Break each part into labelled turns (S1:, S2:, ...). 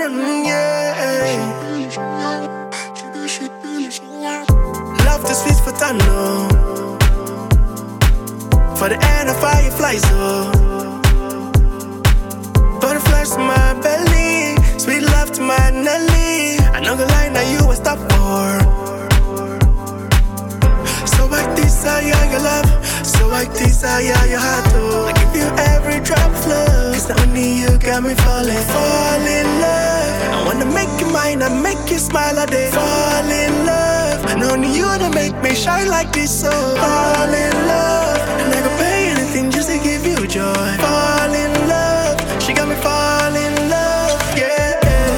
S1: yeah. Love the sweet for tunnel. For the end of fireflies, oh. Butterflies to my belly, sweet love to my Nelly. I know the line that you will stop for. So I desire your love, so I desire your heart, oh. I give you every drop of love, cause not only you got me falling. Fall in love, I wanna make you mine, I make you smile all day. Fall in love, and only you to make me shine like this, so fall in love, and I could pay anything just to give you joy. Fall in love, she got me fall in love, yeah.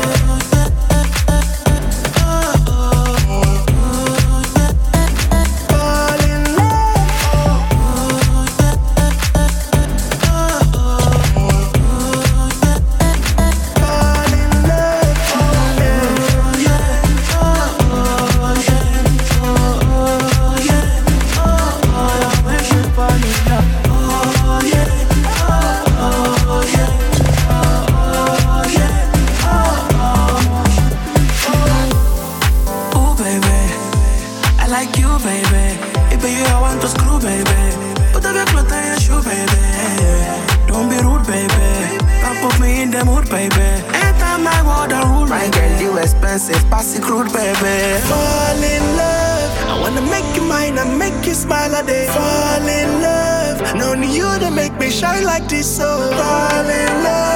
S2: Passy crude, baby.
S1: Fall in love, I wanna make you mine, I make you smile all day. Fall in love, and only you to make me shine like this, so fall in love.